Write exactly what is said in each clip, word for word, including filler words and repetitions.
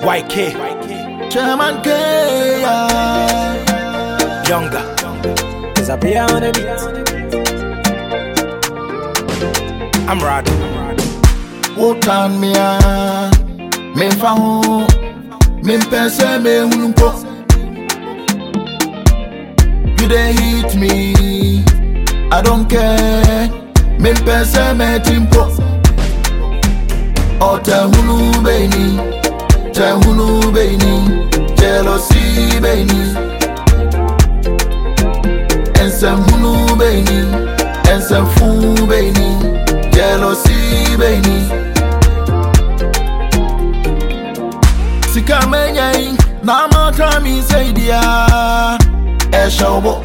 Y K, Chairman K, Younger. There's a player on the beat. I'm Rad. What on me ah? Me fahu, me pese me hulumpo. You dey hit me, I don't care. Me pese me timpo. Oh te hulu beni, te hulu beni, jealousy beni. Ensem hulu beni, ensem fu beni, jealousy beni. Sika menyai, na mata mi say dia, e shawbo.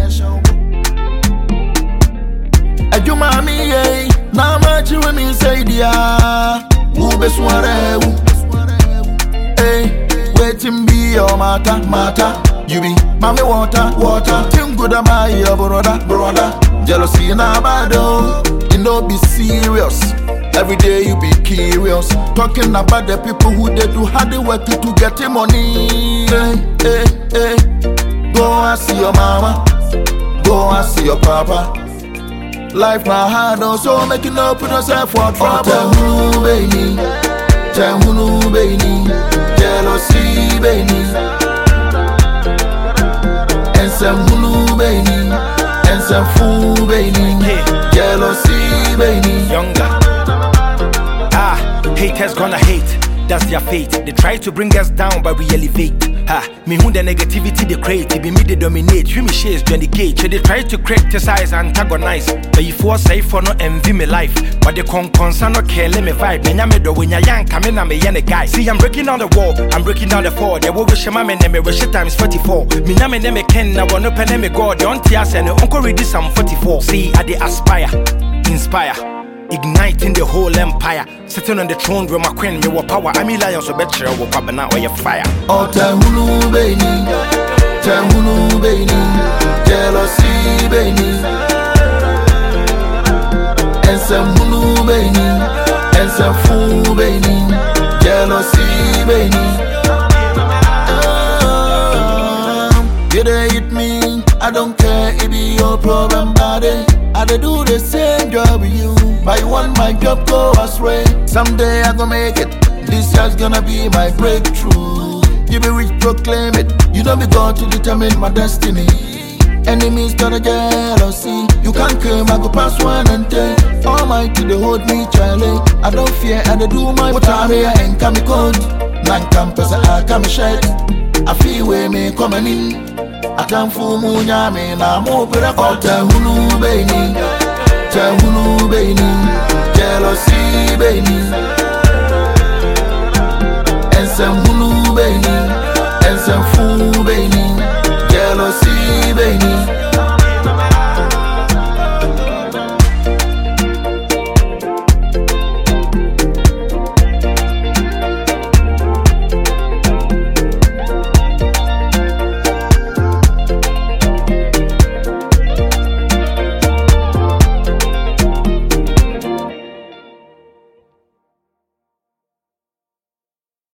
Ejuma mi ye, na machi we mi say dia, ube sware u. Hey, waiting be your mata, mata. You be mommy water, water. Think good about your brother, brother. Jealousy na bado, you know be serious. Every day you be curious, talking about the people who they do hard work to get the money. Hey, hey, hey. Go and see your mama, go and see your papa. Life na hard, oh, so making up put yourself for trouble. Tell who baby, tell who baby, jealousy baby, and some who baby, and some fool baby, jealousy baby. Younger. Ah, haters gonna hate, that's their fate. They try to bring us down, but we elevate. Ha, me who the negativity they create, it be me they dominate. We me shares Johnny Cage. They try to criticize, antagonize. But if you say for no envy me life, but they con concern no care, let me vibe. Me nyame do when ya young come in, I'm a young guy. See, I'm breaking down the wall, I'm breaking down the fall. They will wish my man name, wish times forty-four. Me nyame name ken, I want no pen me God. The auntie I send, uncle read this, I'm forty-four. See, I they aspire, inspire. Igniting the whole empire, sitting on the throne with my queen, me wa power. I'm a lion, so better I will pop now or your fire. Oh, tell who baby, tell who baby, jealousy baby, and some who baby, and some fool baby, jealousy baby. You dey hit me, I don't care, it be your problem, buddy. I dey do the same job with you, but you want my job go astray. Someday I gonna make it, this year's gonna be my breakthrough. You be rich, proclaim it, you don't be God to determine my destiny. Enemies got a jealousy, you can't claim I go pass one and ten. Almighty they hold me Charlie, I don't fear, I dey do my what I'm here and come code. Nine campus I come shed, I feel where me coming in. I can't fool me, I'm over the altar. Hulu baby, tell hulu baby, jealousy baby, and some hulu baby, and some fool